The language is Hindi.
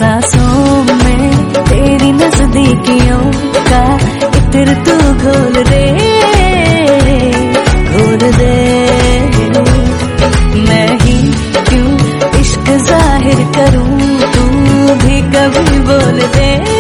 सांसों में तेरी नजदीकियों का इत्र तू घोल दे, घोल दे। मैं ही क्यों इश्क जाहिर करूं, तू भी कभी बोल दे।